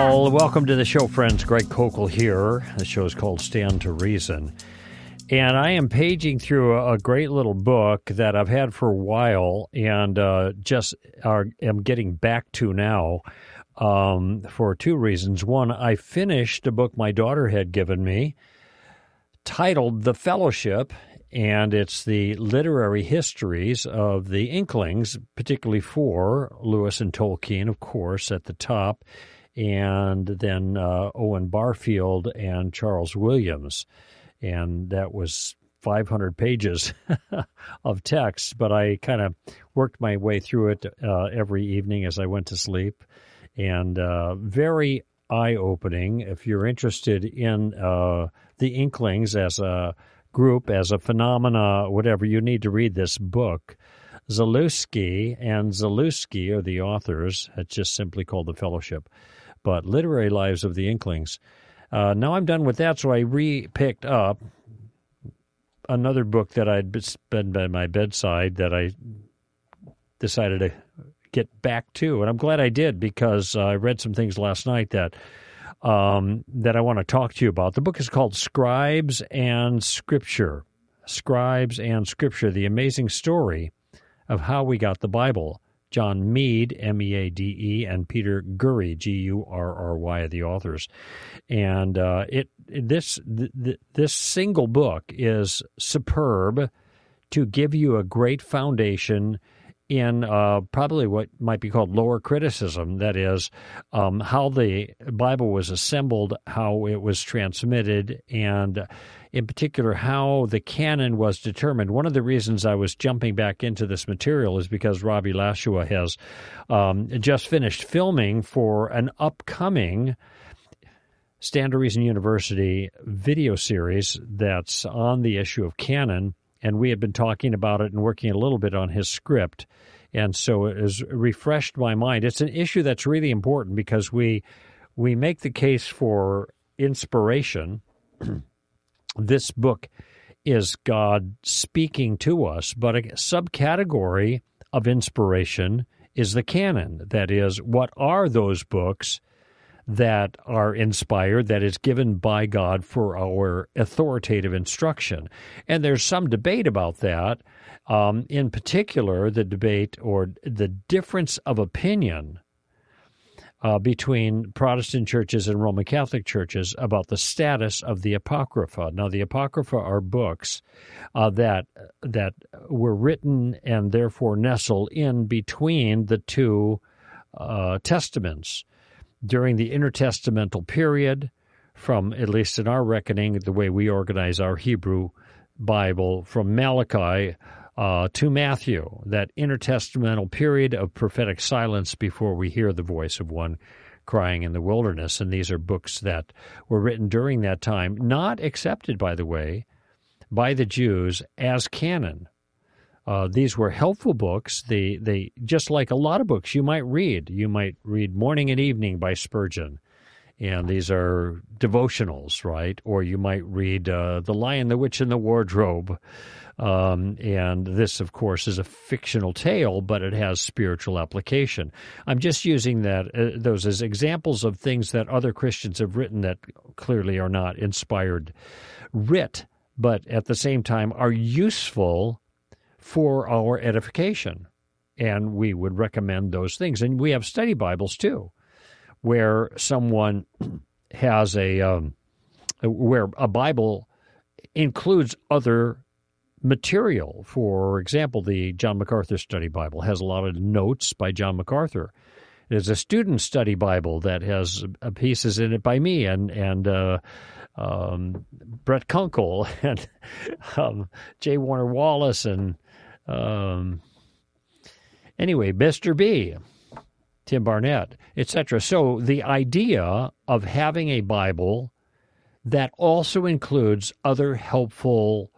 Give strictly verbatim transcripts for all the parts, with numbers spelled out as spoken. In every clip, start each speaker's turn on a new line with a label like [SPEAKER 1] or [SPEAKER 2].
[SPEAKER 1] Well, welcome to the show, friends. Greg Kokel here. The show is called Stand to Reason. And I am paging through a, a great little book that I've had for a while and uh, just are, am getting back to now um, for two reasons. One, I finished a book my daughter had given me titled The Fellowship, and it's the literary histories of the Inklings, particularly for Lewis and Tolkien, of course, at the top, and then uh, Owen Barfield and Charles Williams. And that was five hundred pages of text, but I kind of worked my way through it uh, every evening as I went to sleep. And uh, very eye-opening. If you're interested in uh, the Inklings as a group, as a phenomena, whatever, you need to read this book. Zalewski and Zalewski are the authors. It's just simply called The Fellowship. But Literary Lives of the Inklings. Uh, now I'm done with that, so I re-picked up another book that I'd been by my bedside that I decided to get back to. And I'm glad I did, because uh, I read some things last night that um, that I want to talk to you about. The book is called Scribes and Scripture. Scribes and Scripture, the amazing story of how we got the Bible. John Meade, M E A D E, and Peter Gurry, G U R R Y, are the authors. And uh, it this th- this single book is superb to give you a great foundation in uh, probably what might be called lower criticism, that is, um, how the Bible was assembled, how it was transmitted, and in particular, how the canon was determined. One of the reasons I was jumping back into this material is because Robbie Lashua has um, just finished filming for an upcoming Stand to Reason University video series that's on the issue of canon, and we had been talking about it and working a little bit on his script, and so it has refreshed my mind. It's an issue that's really important because we we make the case for inspiration. This book is God speaking to us, but a subcategory of inspiration is the canon. That is, what are those books that are inspired, that is given by God for our authoritative instruction? And there's some debate about that. Um, in particular, the debate or the difference of opinion Uh, between Protestant churches and Roman Catholic churches about the status of the Apocrypha. Now, the Apocrypha are books uh, that that were written and therefore nestle in between the two uh, testaments during the intertestamental period, from, at least in our reckoning, the way we organize our Hebrew Bible, from Malachi Uh, to Matthew, that intertestamental period of prophetic silence before we hear the voice of one crying in the wilderness. And these are books that were written during that time, not accepted, by the way, by the Jews as canon. Uh, these were helpful books. They, they just like a lot of books you might read. You might read Morning and Evening by Spurgeon, and these are devotionals, right? Or you might read uh, The Lion, the Witch, and the Wardrobe. Um, and this, of course, is a fictional tale, but it has spiritual application. I'm just using that uh, those as examples of things that other Christians have written that clearly are not inspired writ, but at the same time are useful for our edification. And we would recommend those things. And we have study Bibles, too, where someone has a, um, where a Bible includes other material. For example, the John MacArthur Study Bible has a lot of notes by John MacArthur. There's a student study Bible that has pieces in it by me and and uh, um, Brett Kunkel and um, J. Warner Wallace and um, anyway, Mister B, Tim Barnett, et cetera. So the idea of having a Bible that also includes other helpful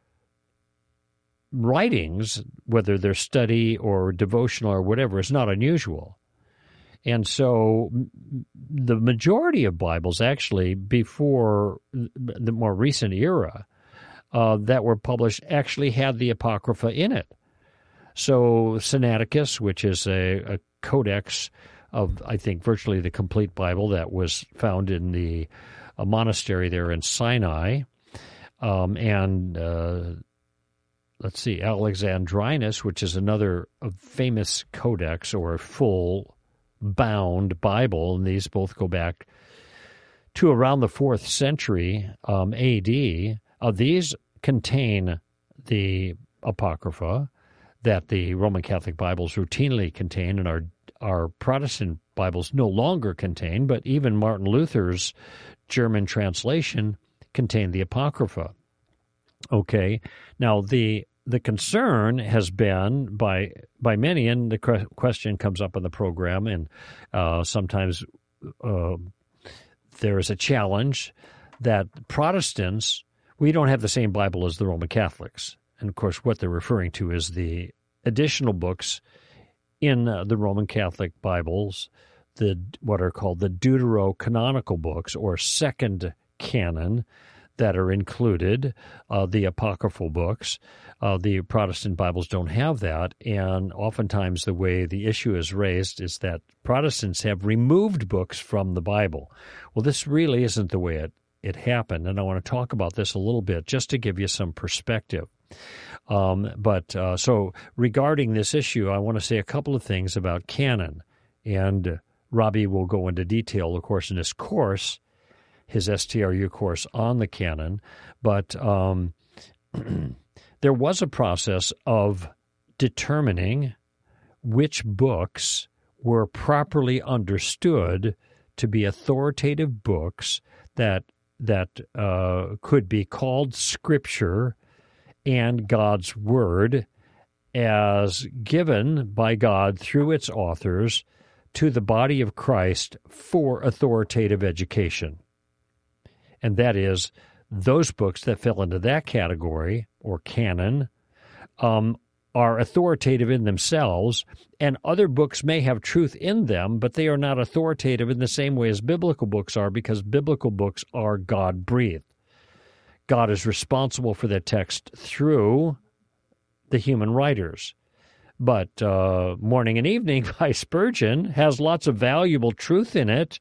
[SPEAKER 1] writings, whether they're study or devotional or whatever, is not unusual. And so the majority of Bibles, actually, before the more recent era uh, that were published, actually had the Apocrypha in it. So Sinaiticus, which is a, a codex of, I think, virtually the complete Bible that was found in the uh, monastery there in Sinai. Um, and uh, let's see, Alexandrinus, which is another famous codex or full bound Bible, and these both go back to around the fourth century um, A D. Uh, these contain the Apocrypha that the Roman Catholic Bibles routinely contain and our, our Protestant Bibles no longer contain, but even Martin Luther's German translation contained the Apocrypha. Okay, now the the concern has been by by many, and the question comes up in the program, and uh, sometimes uh, there is a challenge that Protestants, we don't have the same Bible as the Roman Catholics. And, of course, what they're referring to is the additional books in uh, the Roman Catholic Bibles, the what are called the deuterocanonical books, or second canon, that are included, uh, the apocryphal books. Uh, the Protestant Bibles don't have that, and oftentimes the way the issue is raised is that Protestants have removed books from the Bible. Well, this really isn't the way it, it happened, and I want to talk about this a little bit just to give you some perspective. Um, but uh, so regarding this issue, I want to say a couple of things about canon, and Robbie will go into detail, of course, in this course, his S T R U course on the canon, but um, there was a process of determining which books were properly understood to be authoritative books that that uh, could be called Scripture and God's Word as given by God through its authors to the body of Christ for authoritative education. And that is, those books that fell into that category, or canon, um, are authoritative in themselves, and other books may have truth in them, but they are not authoritative in the same way as biblical books are, because biblical books are God-breathed. God is responsible for the text through the human writers. But uh, Morning and Evening by Spurgeon has lots of valuable truth in it,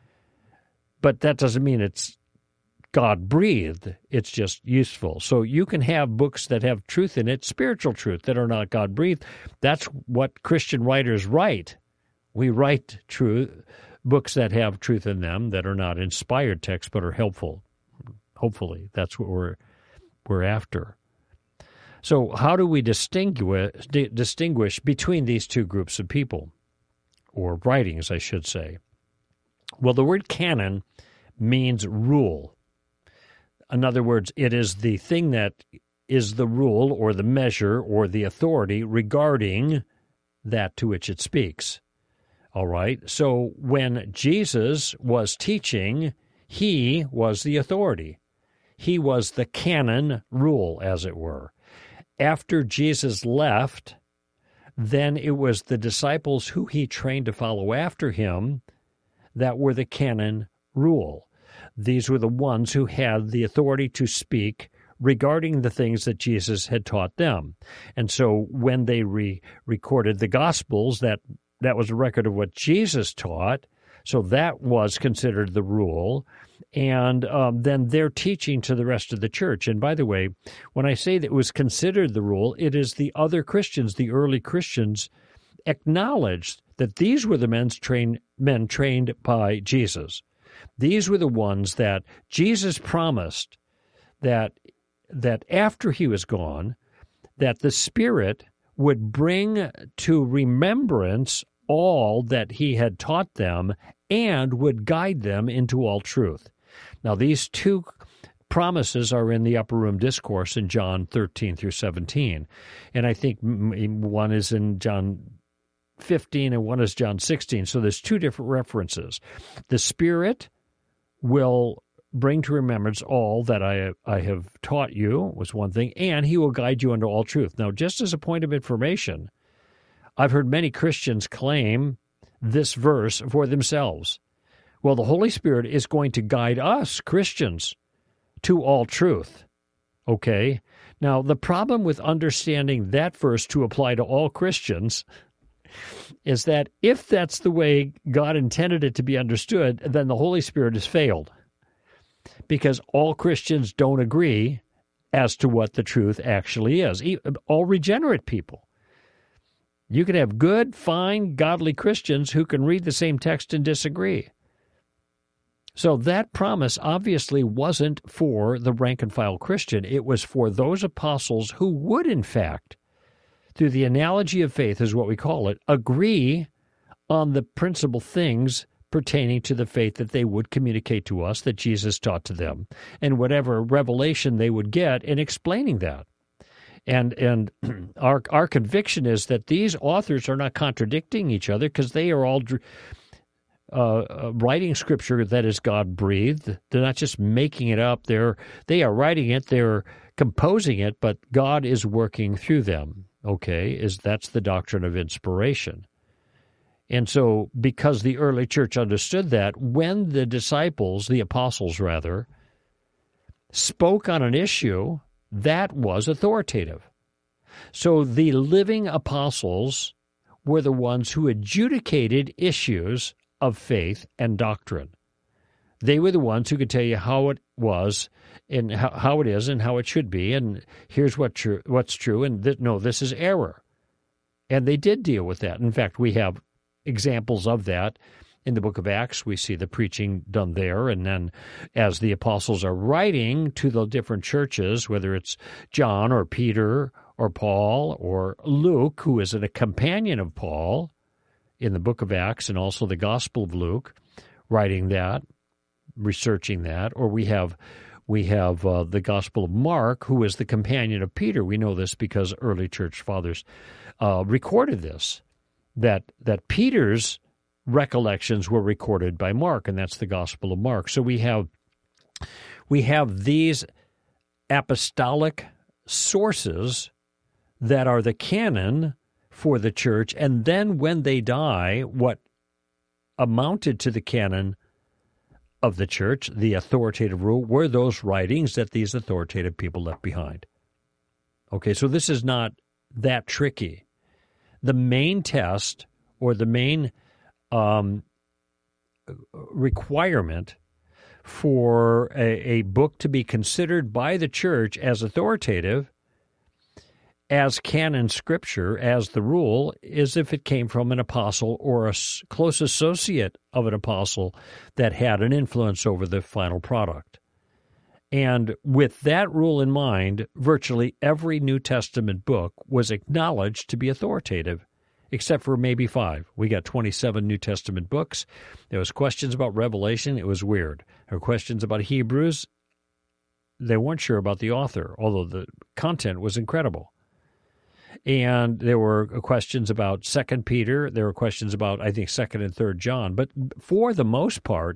[SPEAKER 1] but that doesn't mean it's God-breathed. It's just useful. So you can have books that have truth in it, spiritual truth, that are not God-breathed. That's what Christian writers write. We write truth, books that have truth in them that are not inspired texts but are helpful. Hopefully, that's what we're we're after. So how do we distinguish distinguish between these two groups of people, or writings, I should say? Well, the word canon means rule. In other words, it is the thing that is the rule or the measure or the authority regarding that to which it speaks. All right? So when Jesus was teaching, he was the authority. He was the canon rule, as it were. After Jesus left, then it was the disciples who he trained to follow after him that were the canon rule. These were the ones who had the authority to speak regarding the things that Jesus had taught them. And so when they re- recorded the Gospels, that, that was a record of what Jesus taught, so that was considered the rule. And um, then they're teaching to the rest of the church. And by the way, when I say that it was considered the rule, it is the other Christians, the early Christians, acknowledged that these were the men's train, men trained by Jesus. These were the ones that Jesus promised that that after he was gone, that the Spirit would bring to remembrance all that he had taught them and would guide them into all truth. Now, these two promises are in the Upper Room Discourse in John thirteen through seventeen, and I think one is in John fifteen and one is John sixteen, so there's two different references. The Spirit will bring to remembrance all that I, I have taught you, was one thing, and he will guide you into all truth. Now, just as a point of information, I've heard many Christians claim this verse for themselves. Well, the Holy Spirit is going to guide us, Christians, to all truth. Okay? Now, the problem with understanding that verse to apply to all Christians is that if that's the way God intended it to be understood, then the Holy Spirit has failed, because all Christians don't agree as to what the truth actually is. All regenerate people. You can have good, fine, godly Christians who can read the same text and disagree. So that promise obviously wasn't for the rank-and-file Christian. It was for those apostles who would, in fact, through the analogy of faith, is what we call it, agree on the principal things pertaining to the faith that they would communicate to us, that Jesus taught to them, and whatever revelation they would get in explaining that. And and our our conviction is that these authors are not contradicting each other, because they are all uh, writing Scripture that is God-breathed. They're not just making it up. They're they are writing it. They're composing it, but God is working through them. Okay, is that's the doctrine of inspiration. And so, because the early church understood that, when the disciples, the apostles rather, spoke on an issue, that was authoritative. So the living apostles were the ones who adjudicated issues of faith and doctrine. They were the ones who could tell you how it was and how, how it is and how it should be, and here's what tr- what's true, and th- no, this is error. And they did deal with that. In fact, we have examples of that in the book of Acts. We see the preaching done there, and then as the apostles are writing to the different churches, whether it's John or Peter or Paul or Luke, who is a companion of Paul in the book of Acts and also the Gospel of Luke, writing that, researching that, or we have we have uh, the Gospel of Mark, who is the companion of Peter. We know this because early church fathers uh, recorded this, that that Peter's recollections were recorded by Mark, and that's the Gospel of Mark. So we have we have these apostolic sources that are the canon for the church, and then when they die, what amounted to the canon of the church, the authoritative rule, were those writings that these authoritative people left behind. Okay, so this is not that tricky. The main test, or the main um, requirement for a, a book to be considered by the church as authoritative, as canon scripture, as the rule, is if it came from an apostle or a close associate of an apostle that had an influence over the final product. And with that rule in mind, virtually every New Testament book was acknowledged to be authoritative, except for maybe five. We got twenty-seven New Testament books. There was questions about Revelation. It was weird. There were questions about Hebrews. They weren't sure about the author, although the content was incredible. And there were questions about Second Peter. There were questions about, I think, Second and Third John. But for the most part,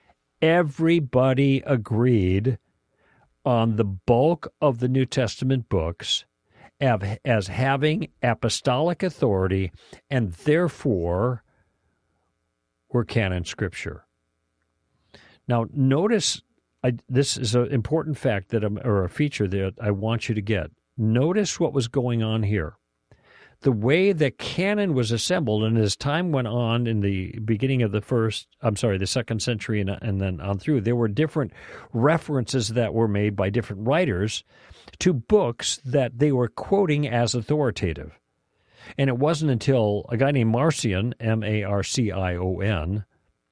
[SPEAKER 1] everybody agreed on the bulk of the New Testament books as having apostolic authority, and therefore were canon scripture. Now, notice, I, this is an important fact that I'm, or a feature that I want you to get. Notice what was going on here. The way the canon was assembled, and as time went on in the beginning of the first, I'm sorry, the second century and, and then on through, there were different references that were made by different writers to books that they were quoting as authoritative. And it wasn't until a guy named Marcion, M A R C I O N,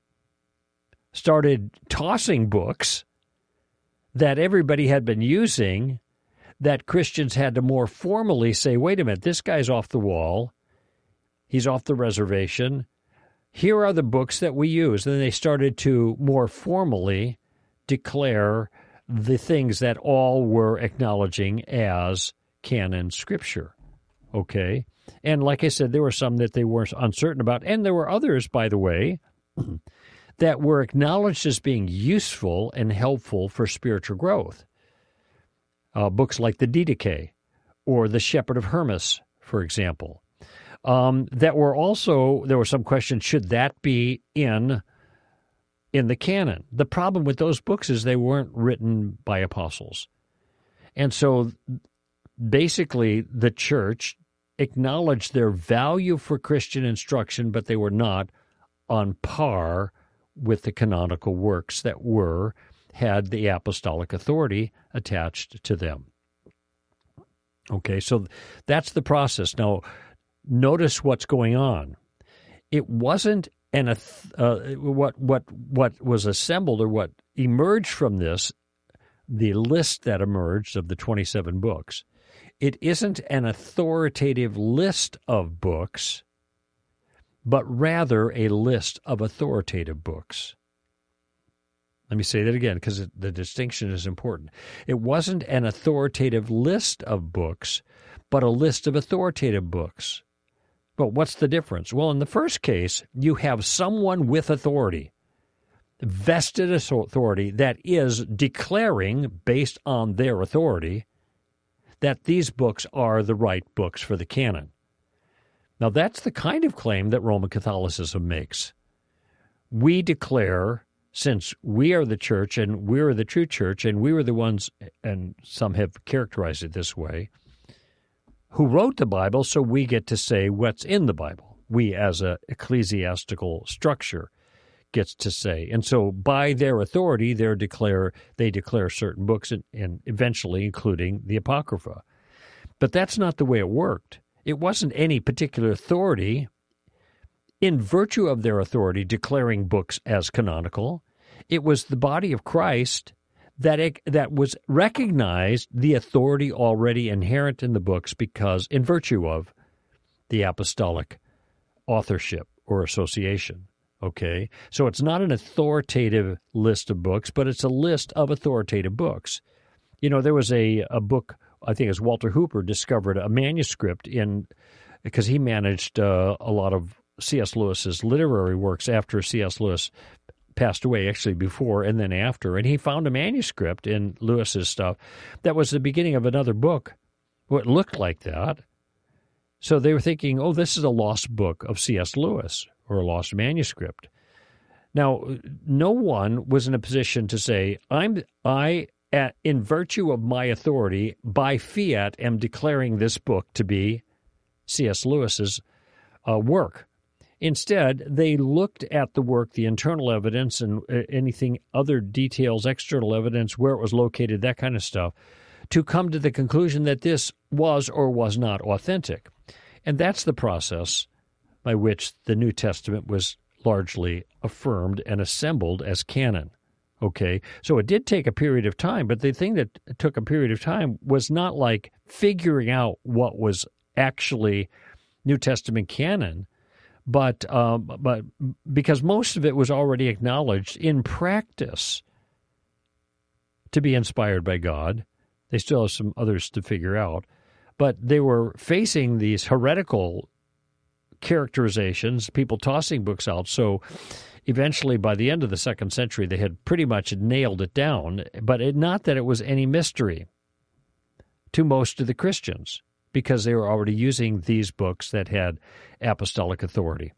[SPEAKER 1] started tossing books that everybody had been using, that Christians had to more formally say, wait a minute, this guy's off the wall. He's off the reservation. Here are the books that we use. And then they started to more formally declare the things that all were acknowledging as canon scripture. Okay? And like I said, there were some that they weren't uncertain about. And there were others, by the way, that were acknowledged as being useful and helpful for spiritual growth. Uh, books like the Didache or the Shepherd of Hermas, for example, um, that were also, there were some questions, should that be in in the canon? The problem with those books is they weren't written by apostles. And so basically the church acknowledged their value for Christian instruction, but they were not on par with the canonical works that were, had the apostolic authority attached to them. Okay, so that's the process. Now, notice what's going on. It wasn't an uh, what what what was assembled or what emerged from this, the list that emerged of the twenty-seven books. It isn't an authoritative list of books, but rather a list of authoritative books. Let me say that again, because the distinction is important. It wasn't an authoritative list of books, but a list of authoritative books. But what's the difference? Well, in the first case, you have someone with authority, vested authority, that is declaring, based on their authority, that these books are the right books for the canon. Now, that's the kind of claim that Roman Catholicism makes. We declare, since we are the church and we are the true church and we were the ones, and some have characterized it this way, who wrote the Bible, so we get to say what's in the Bible. We, as an ecclesiastical structure, gets to say. And so by their authority, they declare they declare certain books, and, and eventually including the Apocrypha. But that's not the way it worked. It wasn't any particular authority, in virtue of their authority, declaring books as canonical. It was the body of Christ that it, that was recognized the authority already inherent in the books because, in virtue of the apostolic authorship or association. Okay? So it's not an authoritative list of books, but it's a list of authoritative books. You know, there was a, a book, I think it was Walter Hooper, discovered a manuscript in, because he managed uh, a lot of C S. Lewis's literary works after C S. Lewis passed away, actually before and then after, and he found a manuscript in Lewis's stuff that was the beginning of another book. Well, it looked like that. So they were thinking, oh, this is a lost book of C S. Lewis or a lost manuscript. Now, no one was in a position to say, I'm I, at, in virtue of my authority, by fiat, am declaring this book to be C S. Lewis's uh, work. Instead, they looked at the work, the internal evidence, and anything, other details, external evidence, where it was located, that kind of stuff, to come to the conclusion that this was or was not authentic. And that's the process by which the New Testament was largely affirmed and assembled as canon. Okay? So it did take a period of time, but the thing that took a period of time was not like figuring out what was actually New Testament canon, But um, but because most of it was already acknowledged in practice to be inspired by God. They still have some others to figure out. But they were facing these heretical characterizations, people tossing books out. So eventually, by the end of the second century, they had pretty much nailed it down. But it, not that it was any mystery to most of the Christians, because they were already using these books that had apostolic authority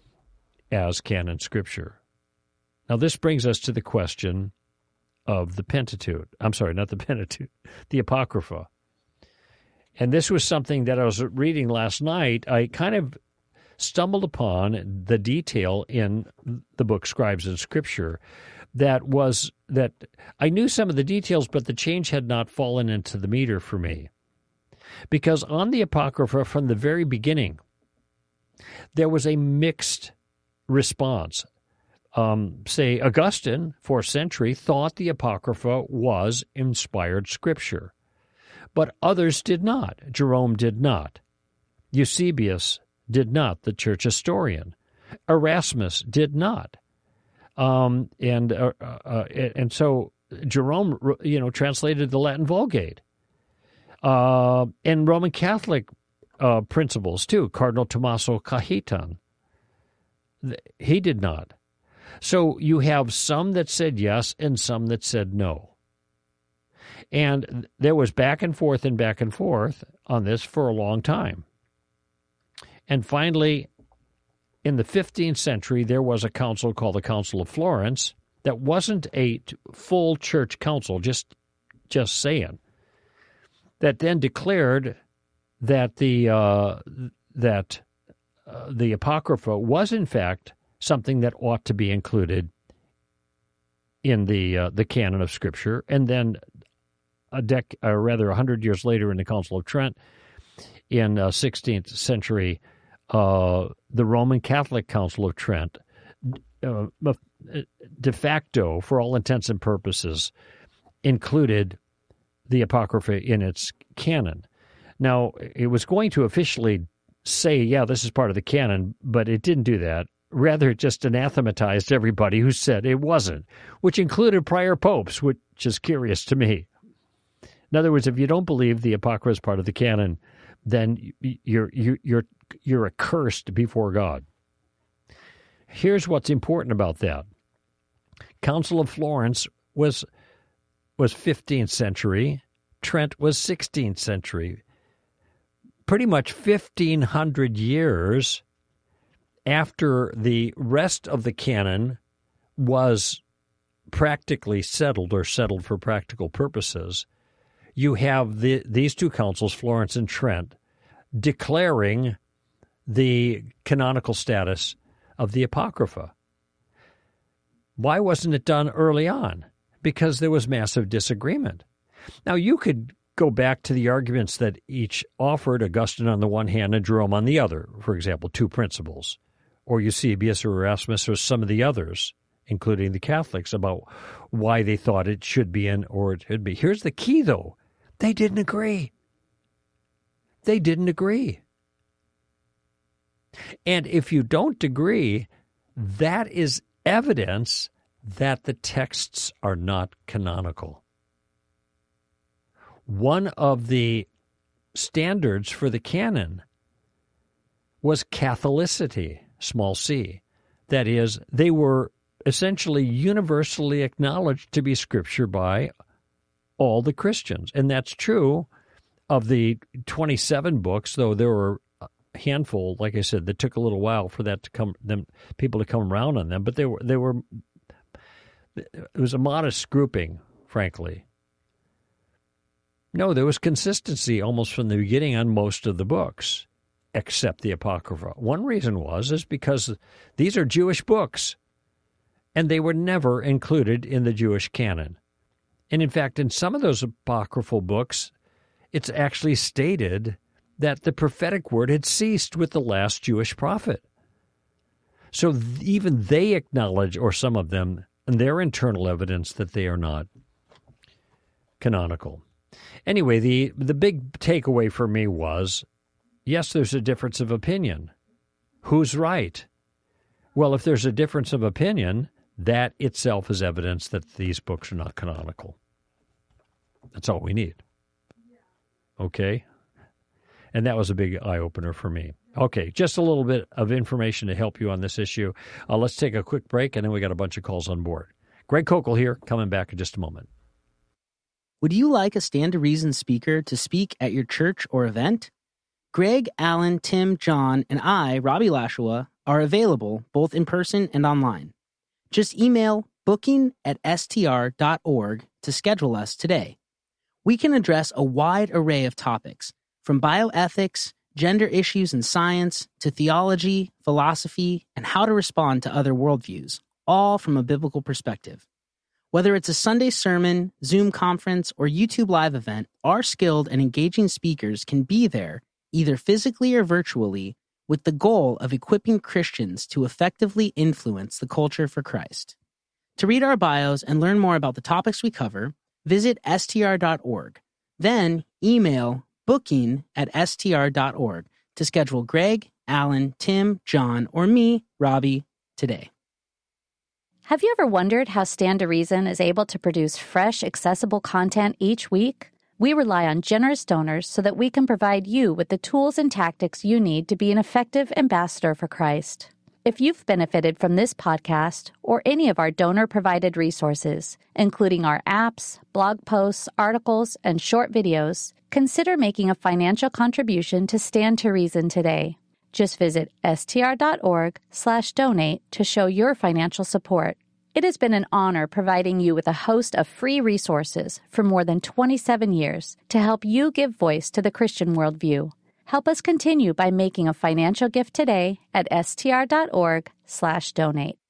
[SPEAKER 1] as canon scripture. Now, this brings us to the question of the Pentateuch. I'm sorry, not the Pentateuch, the Apocrypha. And this was something that I was reading last night. I kind of stumbled upon the detail in the book Scribes and Scripture that was that I knew some of the details, but the change had not fallen into the meter for me. Because on the Apocrypha, from the very beginning, there was a mixed response. Um, say, Augustine, fourth century, thought the Apocrypha was inspired scripture, but others did not. Jerome did not. Eusebius did not, the church historian. Erasmus did not. Um, and uh, uh, and so Jerome, you know, translated the Latin Vulgate. Uh, and Roman Catholic uh, principles, too. Cardinal Tommaso Cajetan, he did not. So you have some that said yes and some that said no. And there was back and forth and back and forth on this for a long time. And finally, in the fifteenth century, there was a council called the Council of Florence that wasn't a full church council, just just saying, that then declared that the uh, that uh, the Apocrypha was in fact something that ought to be included in the uh, the canon of Scripture, and then a dec, or rather, a hundred years later, in the Council of Trent, in uh, sixteenth century, uh, the Roman Catholic Council of Trent, uh, de facto, for all intents and purposes, included the Apocrypha in its canon. Now, it was going to officially say, yeah, this is part of the canon, but it didn't do that. Rather, it just anathematized everybody who said it wasn't, which included prior popes, which is curious to me. In other words, if you don't believe the Apocrypha is part of the canon, then you're you're you're you're accursed before God. Here's what's important about that. Council of Florence was was fifteenth century. Trent was sixteenth century. Pretty much fifteen hundred years after the rest of the canon was practically settled, or settled for practical purposes, you have the, these two councils, Florence and Trent, declaring the canonical status of the Apocrypha. Why wasn't it done early on? Because there was massive disagreement. Now, you could go back to the arguments that each offered, Augustine on the one hand and Jerome on the other, for example, two principles, or Eusebius or Erasmus or some of the others, including the Catholics, about why they thought it should be in or it should be. Here's the key, though. They didn't agree. They didn't agree. And if you don't agree, that is evidence that the texts are not canonical. One of the standards for the canon was Catholicity, small c. That is, they were essentially universally acknowledged to be Scripture by all the Christians. And that's true of the twenty-seven books, though there were a handful, like I said, that took a little while for that to come, them people to come around on them. But they were, they were, it was a modest grouping, frankly. No, there was consistency almost from the beginning on most of the books, except the Apocrypha. One reason was is because these are Jewish books, and they were never included in the Jewish canon. And in fact, in some of those apocryphal books, it's actually stated that the prophetic word had ceased with the last Jewish prophet. So even they acknowledge, or some of them, and their internal evidence that they are not canonical. Anyway, the, the big takeaway for me was, yes, there's a difference of opinion. Who's right? Well, if there's a difference of opinion, that itself is evidence that these books are not canonical. That's all we need. Okay? And that was a big eye-opener for me. Okay, just a little bit of information to help you on this issue. Uh, let's take a quick break, and then we got a bunch of calls on board. Greg Koukl here, coming back in just a moment.
[SPEAKER 2] Would you like a Stand to Reason speaker to speak at your church or event? Greg, Alan, Tim, John, and I, Robbie Lashua, are available both in person and online. Just email booking at s t r dot org to schedule us today. We can address a wide array of topics, from bioethics, gender issues in science, to theology, philosophy, and how to respond to other worldviews, all from a biblical perspective. Whether it's a Sunday sermon, Zoom conference, or YouTube live event, our skilled and engaging speakers can be there, either physically or virtually, with the goal of equipping Christians to effectively influence the culture for Christ. To read our bios and learn more about the topics we cover, visit s t r dot org. Then email booking at s t r dot org to schedule Greg, Alan, Tim, John, or me, Robbie, today.
[SPEAKER 3] Have you ever wondered how Stand to Reason is able to produce fresh, accessible content each week? We rely on generous donors so that we can provide you with the tools and tactics you need to be an effective ambassador for Christ. If you've benefited from this podcast or any of our donor-provided resources, including our apps, blog posts, articles, and short videos, consider making a financial contribution to Stand to Reason today. Just visit s t r dot org slash donate to show your financial support. It has been an honor providing you with a host of free resources for more than twenty-seven years to help you give voice to the Christian worldview. Help us continue by making a financial gift today at str.org slash donate.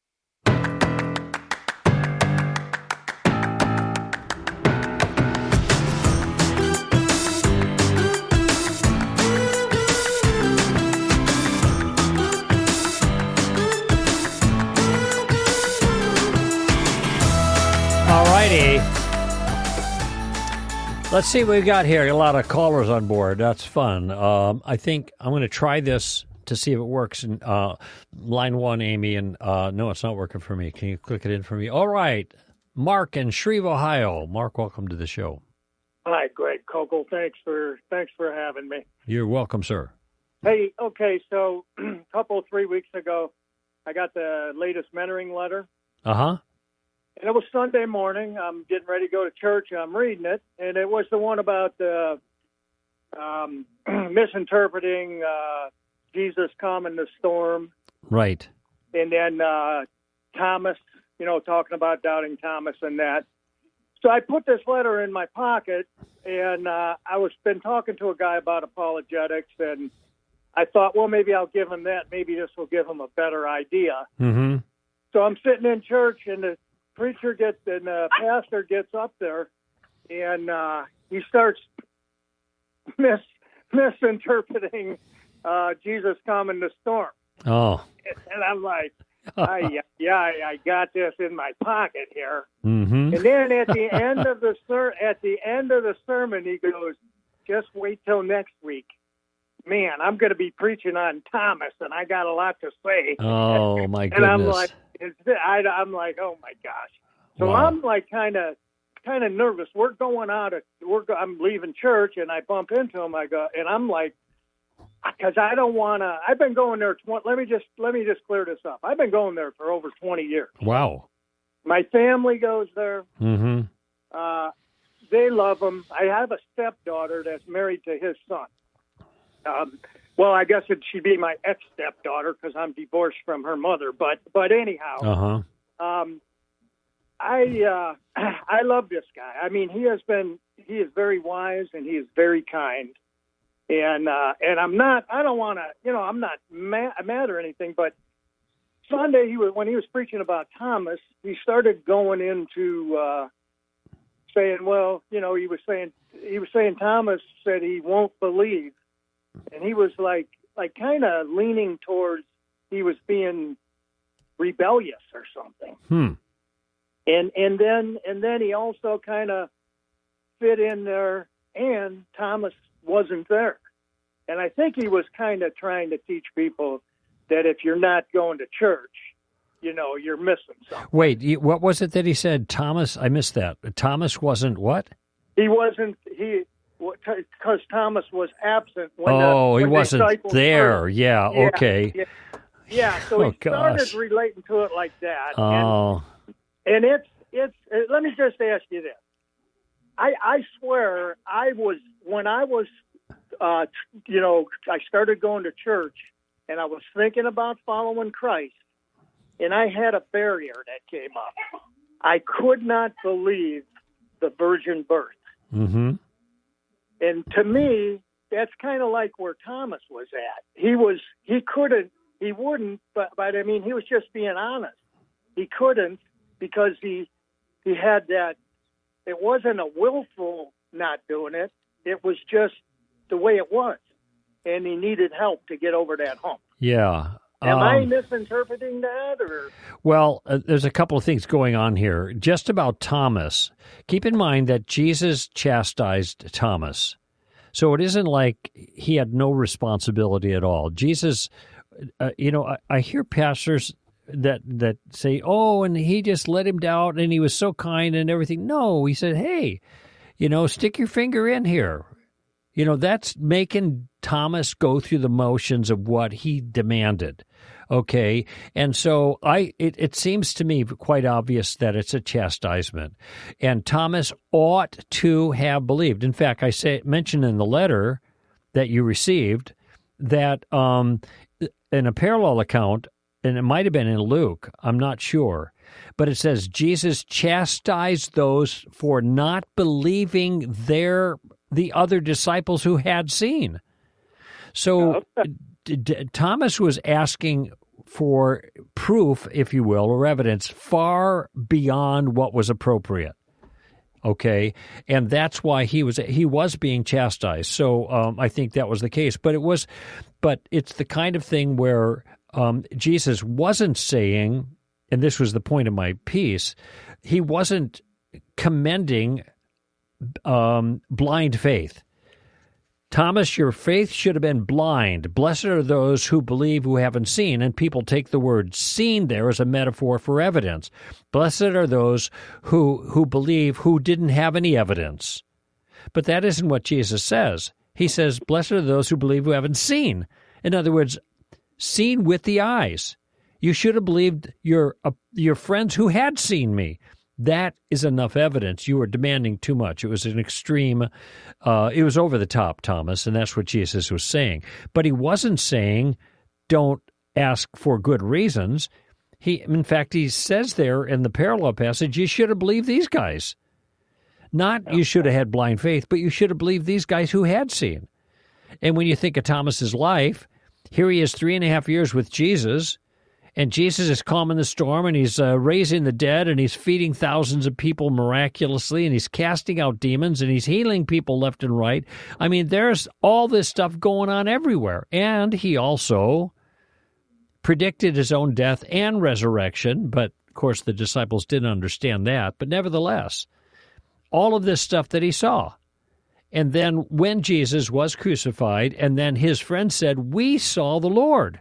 [SPEAKER 1] All righty. Let's see what we got here. A lot of callers on board. That's fun. Um, I think I'm going to try this to see if it works. In, uh, line one, Amy, and uh, no, it's not working for me. Can you click it in for me? All right. Mark in Shreve, Ohio. Mark, welcome to the show.
[SPEAKER 4] Hi, Greg Kokel. Thanks for thanks for having me.
[SPEAKER 1] You're welcome, sir.
[SPEAKER 4] Hey, okay, so a couple, three weeks ago, I got the latest mentoring letter.
[SPEAKER 1] Uh-huh.
[SPEAKER 4] And it was Sunday morning. I'm getting ready to go to church. I'm reading it, and it was the one about uh, um, misinterpreting uh, Jesus calming the storm.
[SPEAKER 1] Right.
[SPEAKER 4] And then uh, Thomas, you know, talking about doubting Thomas and that. So I put this letter in my pocket, and uh, I was been talking to a guy about apologetics, and I thought, well, maybe I'll give him that. Maybe this will give him a better idea.
[SPEAKER 1] Mm-hmm.
[SPEAKER 4] So I'm sitting in church, and the preacher gets and the pastor gets up there, and uh, he starts mis misinterpreting uh, Jesus calming the storm.
[SPEAKER 1] Oh.
[SPEAKER 4] And I'm like, I, yeah, I, I got this in my pocket here.
[SPEAKER 1] Mm-hmm.
[SPEAKER 4] And then at the end of the ser- at the end of the sermon, he goes, "Just wait till next week. Man, I'm going to be preaching on Thomas, and I got a lot to say."
[SPEAKER 1] Oh my
[SPEAKER 4] and
[SPEAKER 1] goodness!
[SPEAKER 4] I'm like, it's, I, I'm like, oh my gosh. So
[SPEAKER 1] Wow.
[SPEAKER 4] I'm like, kind of, kind of nervous. We're going out. Of, we're go- I'm leaving church, and I bump into him. I go, and I'm like, because I don't want to. I've been going there. twenty, let me just let me just clear this up. I've been going there for over twenty years.
[SPEAKER 1] Wow.
[SPEAKER 4] My family goes there.
[SPEAKER 1] Mm-hmm.
[SPEAKER 4] Uh, they love him. I have a stepdaughter that's married to his son. Um, well, I guess it should be my ex-stepdaughter because I'm divorced from her mother. But but anyhow,
[SPEAKER 1] Uh-huh.
[SPEAKER 4] um, I uh, I love this guy. I mean, he has been he is very wise and he is very kind. And uh, and I'm not I don't want to you know I'm not mad, mad or anything. But Sunday he was when he was preaching about Thomas, he started going into uh, saying, well, you know, he was saying he was saying Thomas said he won't believe. And he was like, like kind of leaning towards he was being rebellious or something.
[SPEAKER 1] Hmm.
[SPEAKER 4] And and then and then he also kind of fit in there, and Thomas wasn't there. And I think he was kind of trying to teach people that if you're not going to church, you know, you're missing something.
[SPEAKER 1] Wait, you- what was it that he said? Thomas, I missed that. Thomas wasn't what?
[SPEAKER 4] He wasn't he. Because Thomas was absent when the,
[SPEAKER 1] Oh, he
[SPEAKER 4] when the
[SPEAKER 1] wasn't
[SPEAKER 4] disciples
[SPEAKER 1] there.
[SPEAKER 4] heard.
[SPEAKER 1] Yeah,
[SPEAKER 4] Yeah,
[SPEAKER 1] okay.
[SPEAKER 4] Yeah, yeah, so
[SPEAKER 1] Oh,
[SPEAKER 4] he started
[SPEAKER 1] gosh.
[SPEAKER 4] relating to it like that.
[SPEAKER 1] Oh,
[SPEAKER 4] And, and it's, it's, uh, let me just ask you this. I, I swear I was, when I was, uh, you know, I started going to church and I was thinking about following Christ, and I had a barrier that came up. I could not believe the virgin birth.
[SPEAKER 1] mm-hmm.
[SPEAKER 4] And to me, that's kind of like where Thomas was at. He was, he couldn't, he wouldn't, but, but I mean, he was just being honest. He couldn't because he, he had that, it wasn't a willful not doing it. It was just the way it was. And he needed help to get over that hump.
[SPEAKER 1] Yeah.
[SPEAKER 4] Am
[SPEAKER 1] Um,
[SPEAKER 4] I misinterpreting that, or?
[SPEAKER 1] Well, uh, there's a couple of things going on here. Just about Thomas, keep in mind that Jesus chastised Thomas. So it isn't like he had no responsibility at all. Jesus, uh, you know, I, I hear pastors that, that say, oh, and he just let him down and he was so kind and everything. No, he said, hey, you know, stick your finger in here. You know, that's making Thomas go through the motions of what he demanded. Okay. And so I, it, it seems to me quite obvious that it's a chastisement. And Thomas ought to have believed. In fact, I say mentioned in the letter that you received that um, in a parallel account, and it might have been in Luke, I'm not sure, but it says Jesus chastised those for not believing their the other disciples who had seen. So d- d- Thomas was asking for proof, if you will, or evidence far beyond what was appropriate. Okay, and that's why he was he was being chastised. So um, I think that was the case. But it was, but it's the kind of thing where um, Jesus wasn't saying, and this was the point of my piece, he wasn't commending um, blind faith. Thomas, your faith should have been blind. Blessed are those who believe who haven't seen. And people take the word seen there as a metaphor for evidence. Blessed are those who, who believe who didn't have any evidence. But that isn't what Jesus says. He says, blessed are those who believe who haven't seen. In other words, seen with the eyes. You should have believed your, uh, your friends who had seen me. That is enough evidence. You were demanding too much. It was an extreme, uh, it was over the top, Thomas, and that's what Jesus was saying. But he wasn't saying, don't ask for good reasons. He, in fact, he says there in the parallel passage, you should have believed these guys. Not you should have had blind faith, but you should have believed these guys who had seen. And when you think of Thomas's life, here he is three and a half years with Jesus, and Jesus is calming the storm, and he's uh, raising the dead, and he's feeding thousands of people miraculously, and he's casting out demons, and he's healing people left and right. I mean, there's all this stuff going on everywhere. And he also predicted his own death and resurrection, but, of course, the disciples didn't understand that. But nevertheless, all of this stuff that he saw. And then when Jesus was crucified, and then his friends said, we saw the Lord.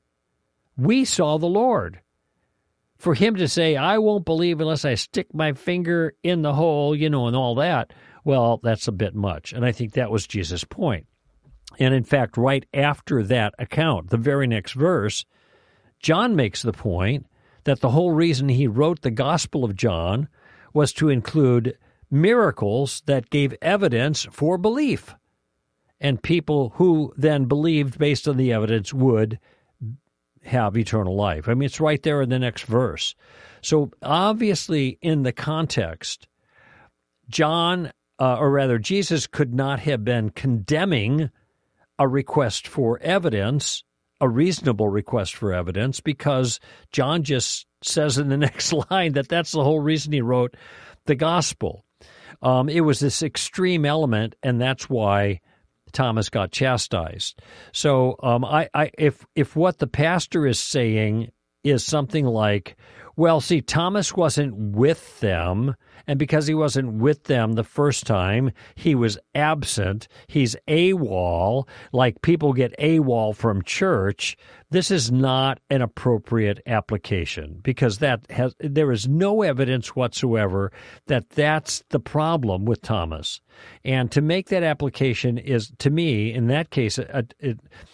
[SPEAKER 1] We saw the Lord. For him to say, I won't believe unless I stick my finger in the hole, you know, and all that, well, that's a bit much. And I think that was Jesus' point. And in fact, right after that account, the very next verse, John makes the point that the whole reason he wrote the Gospel of John was to include miracles that gave evidence for belief. And people who then believed based on the evidence would have eternal life. I mean, it's right there in the next verse. So obviously, in the context, John, uh, or rather Jesus, could not have been condemning a request for evidence, a reasonable request for evidence, because John just says in the next line that that's the whole reason he wrote the gospel. Um, it was this extreme element, and that's why Thomas got chastised. So um, I, I, if if what the pastor is saying is something like, well, see, Thomas wasn't with them, and because he wasn't with them the first time, he was absent. He's AWOL, like people get AWOL from church. This is not an appropriate application because that has there is no evidence whatsoever that that's the problem with Thomas. And to make that application is, to me, in that case, a, a,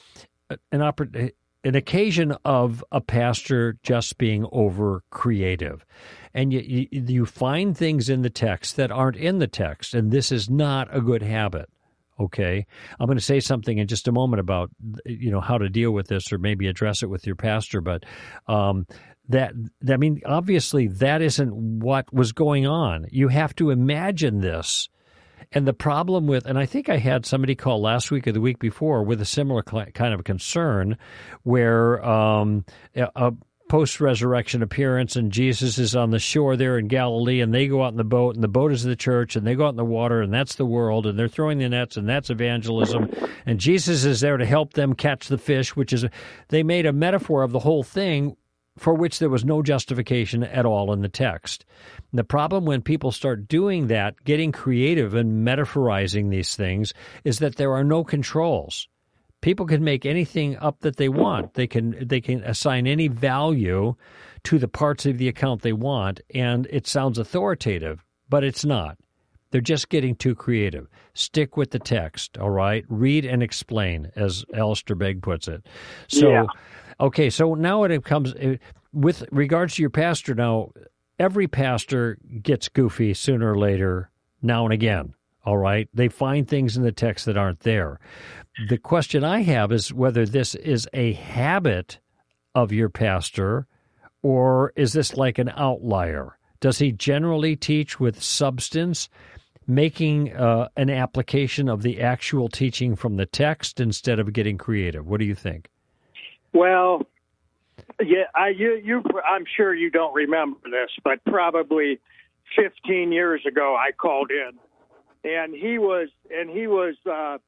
[SPEAKER 1] a, an opportunity. An occasion of a pastor just being over creative. And you, you, you find things in the text that aren't in the text, and this is not a good habit, okay? I'm going to say something in just a moment about, you know, how to deal with this or maybe address it with your pastor, but um, that, I mean, obviously that isn't what was going on. You have to imagine this. And the problem with, and I think I had somebody call last week or the week before with a similar kind of concern where um, a post-resurrection appearance and Jesus is on the shore there in Galilee and they go out in the boat and the boat is the church and they go out in the water and that's the world and they're throwing the nets and that's evangelism and Jesus is there to help them catch the fish, which is, they made a metaphor of the whole thing for which there was no justification at all in the text. And the problem when people start doing that, getting creative and metaphorizing these things, is that there are no controls. People can make anything up that they want. They can they can assign any value to the parts of the account they want, and it sounds authoritative, but it's not. They're just getting too creative. Stick with the text, all right? Read and explain, as Alistair Begg puts it. So. Yeah. Okay, so now it comes, with regards to your pastor now, every pastor gets goofy sooner or later, now and again, all right? They find things in the text that aren't there. The question I have is whether this is a habit of your pastor, or is this like an outlier? Does he generally teach with substance? making uh, an application of the actual teaching from the text instead of getting creative? What do you think?
[SPEAKER 4] Well, yeah, I you, you I'm sure you don't remember this, but probably fifteen years ago I called in, and he was and he was uh,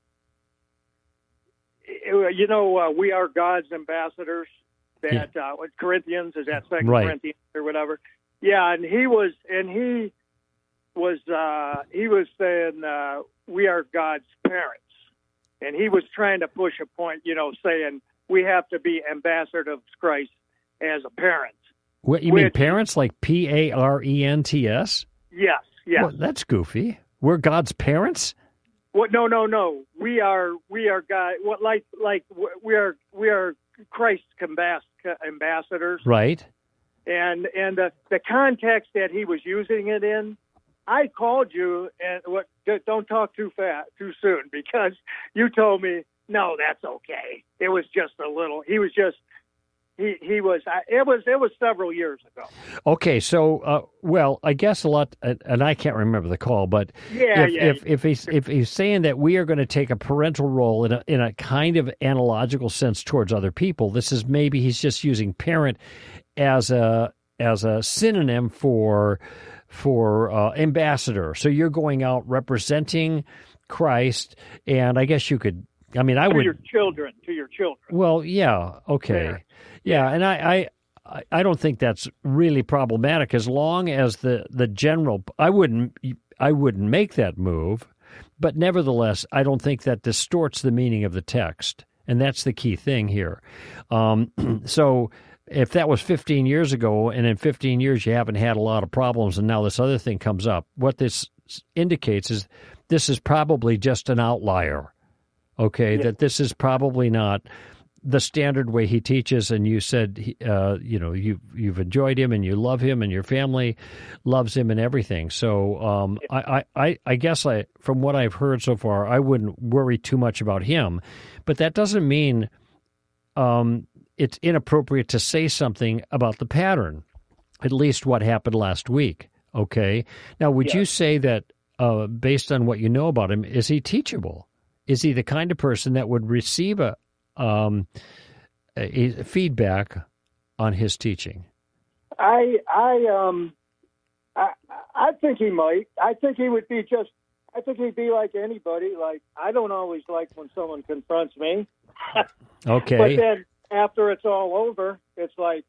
[SPEAKER 4] you know uh, we are God's ambassadors. That
[SPEAKER 1] yeah.
[SPEAKER 4] uh, what Corinthians is that Second
[SPEAKER 1] right.
[SPEAKER 4] Corinthians or whatever. Yeah, and he was and he. was uh, he was saying uh, we are God's parents, and he was trying to push a point, you know, saying we have to be ambassadors of Christ as a parent.
[SPEAKER 1] What, you
[SPEAKER 4] Which,
[SPEAKER 1] mean parents like P A R E N T S?
[SPEAKER 4] Yes, yes.
[SPEAKER 1] Well, that's goofy. We're God's parents?
[SPEAKER 4] What? No, no, no. We are we are God. What like like we are we are Christ's ambassadors,
[SPEAKER 1] right?
[SPEAKER 4] And and the the context that he was using it in. I called you and what? Don't talk too fast, too soon, because you told me no, that's okay. It was just a little. He was just he he was. It was it was several years ago.
[SPEAKER 1] Okay, so uh, well, I guess a lot, and I can't remember the call, but
[SPEAKER 4] yeah,
[SPEAKER 1] if
[SPEAKER 4] yeah.
[SPEAKER 1] if if he's if he's saying that we are going to take a parental role in a in a kind of analogical sense towards other people, this is maybe he's just using parent as a as a synonym for. for uh, ambassador. So you're going out representing Christ, and I guess you could, I mean, I
[SPEAKER 4] to
[SPEAKER 1] would...
[SPEAKER 4] your children, to your children.
[SPEAKER 1] Well, yeah, okay.
[SPEAKER 4] Yeah,
[SPEAKER 1] yeah and I, I I don't think that's really problematic as long as the, the general... I wouldn't I wouldn't make that move, but nevertheless, I don't think that distorts the meaning of the text, and that's the key thing here. Um, so... If that was fifteen years ago, and in fifteen years you haven't had a lot of problems, and now this other thing comes up, what this indicates is this is probably just an outlier, okay? Yeah. That this is probably not the standard way he teaches, and you said, uh, you know, you, you've enjoyed him, and you love him, and your family loves him and everything. So um, yeah. I, I, I guess I, from what I've heard so far, I wouldn't worry too much about him, but that doesn't mean... Um, it's inappropriate to say something about the pattern, at least what happened last week, okay? Now, would yeah. you say that, uh, based on what you know about him, is he teachable? Is he the kind of person that would receive a, um, a, a feedback on his teaching?
[SPEAKER 4] I, I, um, I, I think he might. I think he would be just, I think he'd be like anybody. Like, I don't always like when someone confronts me.
[SPEAKER 1] Okay.
[SPEAKER 4] But then, after it's all over, it's like,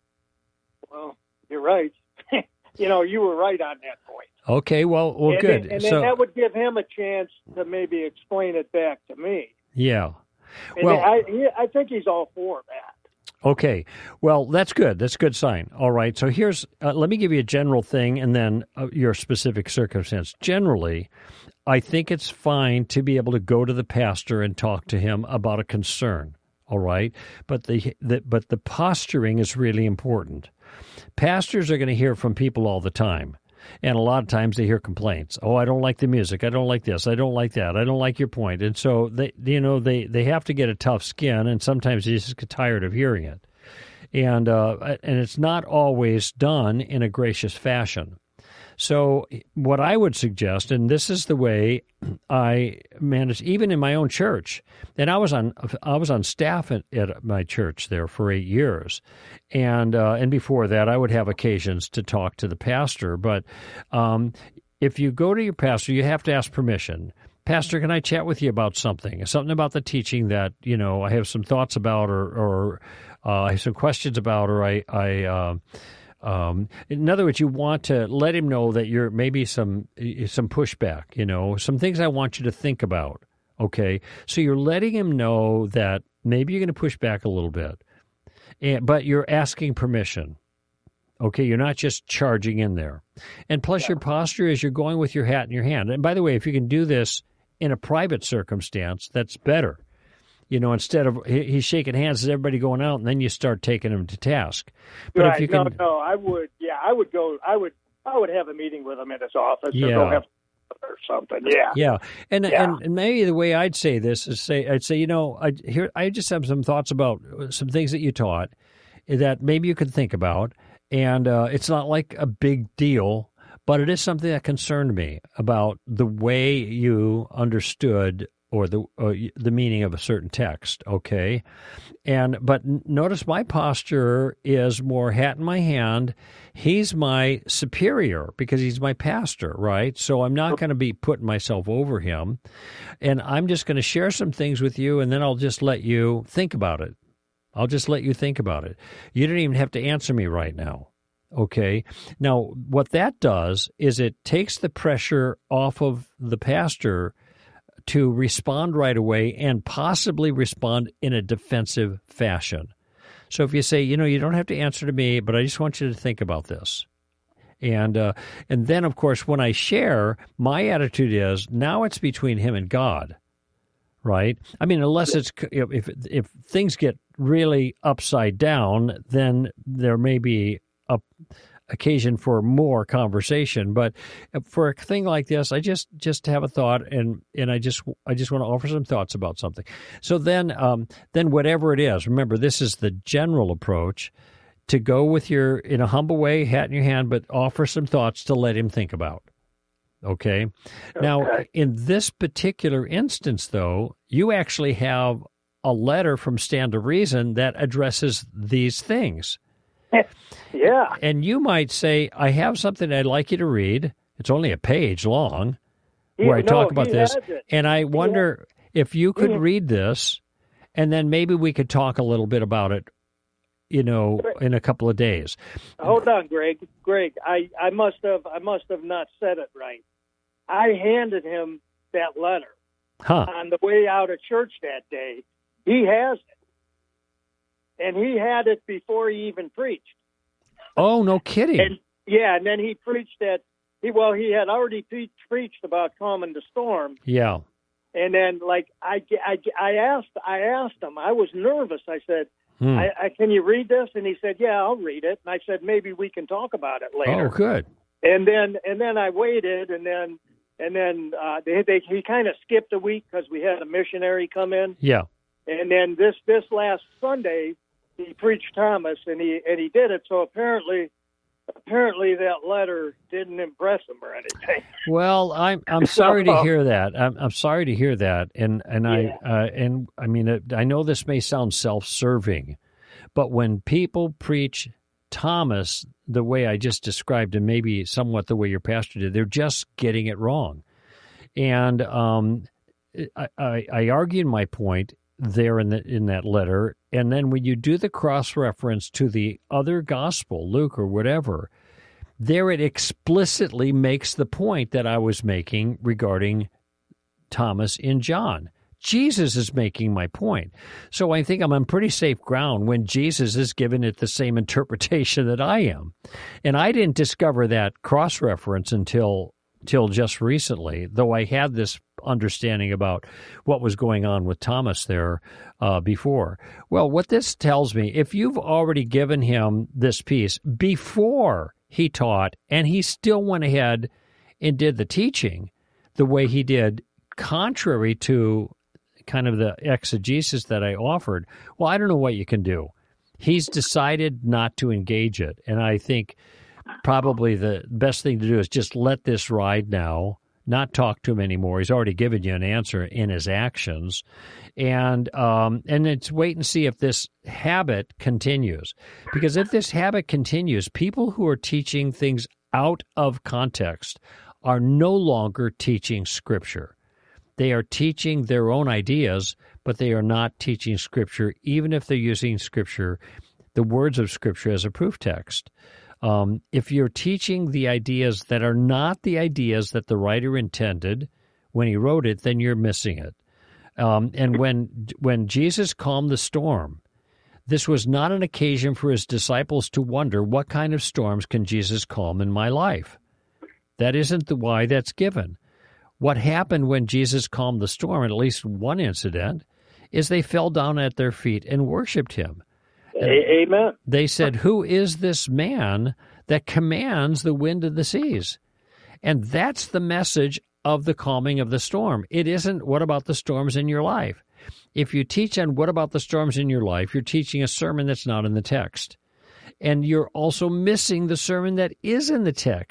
[SPEAKER 4] well, you're right. you know, you were right on that point.
[SPEAKER 1] Okay, well, well,
[SPEAKER 4] and
[SPEAKER 1] good.
[SPEAKER 4] Then, and
[SPEAKER 1] so,
[SPEAKER 4] then that would give him a chance to maybe explain it back to me.
[SPEAKER 1] Yeah.
[SPEAKER 4] And
[SPEAKER 1] well,
[SPEAKER 4] I, he, I think he's all for that.
[SPEAKER 1] Okay. Well, that's good. That's a good sign. All right. So here's, uh, let me give you a general thing and then uh, your specific circumstance. Generally, I think it's fine to be able to go to the pastor and talk to him about a concern. All right, but the, the but the posturing is really important. Pastors are going to hear from people all the time, and a lot of times they hear complaints. Oh, I don't like the music. I don't like this. I don't like that. I don't like your point. And so they, you know, they, they have to get a tough skin, and sometimes they just get tired of hearing it. And uh, and it's not always done in a gracious fashion. So what I would suggest, and this is the way I manage, even in my own church, and I was on I was on staff at, at my church there for eight years, and uh, and before that I would have occasions to talk to the pastor. But um, if you go to your pastor, you have to ask permission. Pastor, can I chat with you about something? Something about the teaching that, you know, I have some thoughts about, or, or uh, I have some questions about, or I I. Uh, Um, in other words, you want to let him know that you're maybe some some pushback, you know, some things I want you to think about, okay? So you're letting him know that maybe you're going to push back a little bit, and, but you're asking permission, okay? You're not just charging in there. And plus yeah. your posture is you're going with your hat in your hand. And by the way, if you can do this in a private circumstance, that's better. You know, instead of he's shaking hands with everybody going out, and then you start taking him to task. But
[SPEAKER 4] right.
[SPEAKER 1] if you can,
[SPEAKER 4] no, no, I would. Yeah, I would go. I would. I would have a meeting with him in his office.
[SPEAKER 1] Yeah.
[SPEAKER 4] Or go have or something. Yeah.
[SPEAKER 1] Yeah. And,
[SPEAKER 4] yeah.
[SPEAKER 1] and and maybe the way I'd say this is say I'd say, you know, I here I just have some thoughts about some things that you taught that maybe you could think about, and uh, it's not like a big deal. but it is something that concerned me about the way you understood or the or the meaning of a certain text, okay? And but notice my posture is more hat in my hand. He's my superior because he's my pastor, right? So I'm not going to be putting myself over him. And I'm just going to share some things with you, and then I'll just let you think about it. I'll just let you think about it. You don't even have to answer me right now, okay? Now, what that does is it takes the pressure off of the pastor to respond right away and possibly respond in a defensive fashion. So if you say, you know, you don't have to answer to me, but I just want you to think about this. And uh, and then, of course, when I share, my attitude is now it's between him and God, right? I mean, unless it's if if things get really upside down, then there may be a occasion for more conversation. But for a thing like this, I just just have a thought, and and I just I just want to offer some thoughts about something. So then um, then whatever it is, remember this is the general approach. To go with your, in a humble way, hat in your hand, but offer some thoughts to let him think about. Okay? okay? Now, in this particular instance, though, you actually have a letter from Stand to Reason that addresses these things.
[SPEAKER 4] Yeah.
[SPEAKER 1] And you might say, I have something I'd like you to read. It's only a page long where I
[SPEAKER 4] no,
[SPEAKER 1] talk about this.
[SPEAKER 4] It.
[SPEAKER 1] And I wonder if you could
[SPEAKER 4] he,
[SPEAKER 1] read this, and then maybe we could talk a little bit about it, you know, in a couple of days.
[SPEAKER 4] Hold on, Greg. Greg, I, I must have I must have not said it right. I handed him that letter
[SPEAKER 1] huh.
[SPEAKER 4] on the way out of church that day. He has it, and he had it before he even preached.
[SPEAKER 1] Oh, no kidding!
[SPEAKER 4] And, yeah, and then he preached that. He well, he had already pre- preached about calming the storm.
[SPEAKER 1] Yeah.
[SPEAKER 4] And then, like I, I, I asked I asked him. I was nervous. I said. Hmm. I, I, can you read this? And he said, yeah, I'll read it. And I said, maybe we can talk about it later.
[SPEAKER 1] Oh, good.
[SPEAKER 4] And then and then I waited, and then and then uh, they, they, he kind of skipped a week because we had a missionary come in.
[SPEAKER 1] Yeah.
[SPEAKER 4] And then this this last Sunday, he preached Thomas, and he and he did it. So apparently, apparently that letter didn't impress him or anything.
[SPEAKER 1] Well, I'm I'm sorry to hear that. I'm I'm sorry to hear that, and and
[SPEAKER 4] yeah.
[SPEAKER 1] I uh, and I mean it, I know this may sound self-serving, but when people preach Thomas the way I just described, and maybe somewhat the way your pastor did, they're just getting it wrong. And um, I, I I argued my point there in the in that letter, and then when you do the cross reference to the other gospel, Luke or whatever. There it explicitly makes the point that I was making regarding Thomas in John. Jesus is making my point. So I think I'm on pretty safe ground when Jesus is giving it the same interpretation that I am. And I didn't discover that cross-reference until till just recently, though I had this understanding about what was going on with Thomas there uh, before. Well, what this tells me, if you've already given him this piece before he taught, and he still went ahead and did the teaching the way he did, contrary to kind of the exegesis that I offered, well, I don't know what you can do. He's decided not to engage it, and I think probably the best thing to do is just let this ride now, not talk to him anymore. He's already given you an answer in his actions, and um, and it's wait and see if this habit continues. Because if this habit continues, people who are teaching things out of context are no longer teaching Scripture. They are teaching their own ideas, but they are not teaching Scripture, even if they're using Scripture, the words of Scripture as a proof text. Um, if you're teaching the ideas that are not the ideas that the writer intended when he wrote it, then you're missing it. Um, and when when Jesus calmed the storm, this was not an occasion for his disciples to wonder, what kind of storms can Jesus calm in my life? That isn't the why that's given. What happened when Jesus calmed the storm, at least one incident, is they fell down at their feet and worshiped him.
[SPEAKER 4] A- Amen.
[SPEAKER 1] They said, who is this man that commands the wind and the seas? And that's the message of the calming of the storm. It isn't, what about the storms in your life? If you teach on what about the storms in your life, you're teaching a sermon that's not in the text. And you're also missing the sermon that is in the text.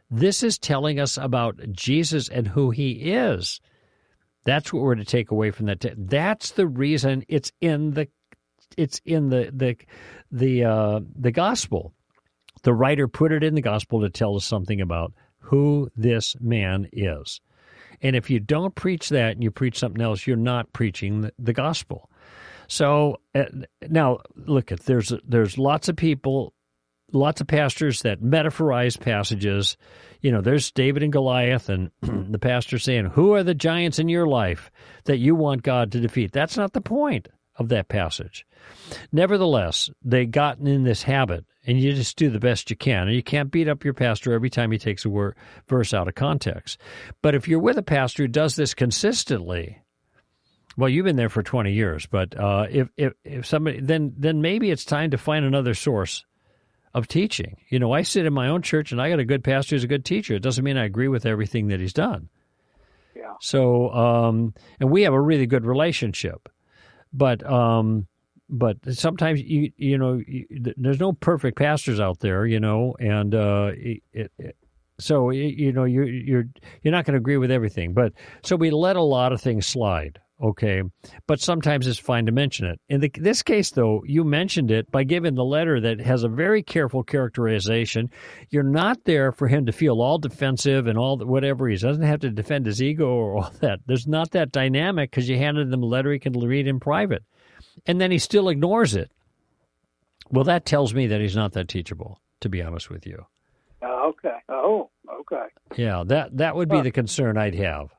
[SPEAKER 1] This is telling us about Jesus and who he is. That's what we're to take away from that. That's the reason it's in the it's in the the the uh, the gospel. The writer put it in the gospel to tell us something about who this man is. And if you don't preach that and you preach something else, you're not preaching the, the gospel. So uh, now, look, at there's there's lots of people, lots of pastors that metaphorize passages. You know, there's David and Goliath, and the pastor saying, "Who are the giants in your life that you want God to defeat?" That's not the point of that passage. Nevertheless, they gotten in this habit, and you just do the best you can. And you can't beat up your pastor every time he takes a word, verse out of context. But if you're with a pastor who does this consistently, well, you've been there for twenty years, but uh, if, if if somebody, then then maybe it's time to find another source of teaching. You know, I sit in my own church, and I got a good pastor who's a good teacher. It doesn't mean I agree with everything that he's done.
[SPEAKER 4] Yeah.
[SPEAKER 1] So, um, and we have a really good relationship, but um, but sometimes you you know you, there's no perfect pastors out there, you know, and uh, it, it, so you know you you're you're not going to agree with everything. But so we let a lot of things slide. Okay, but sometimes it's fine to mention it. In the, this case, though, you mentioned it by giving the letter that has a very careful characterization. You're not there for him to feel all defensive and all whatever. He doesn't have to defend his ego or all that. There's not that dynamic because you handed him a letter he can read in private. And then he still ignores it. Well, that tells me that he's not that teachable, to be honest with you.
[SPEAKER 4] Uh, okay. Oh, okay.
[SPEAKER 1] Yeah, that, that would be
[SPEAKER 4] huh.
[SPEAKER 1] the concern I'd have.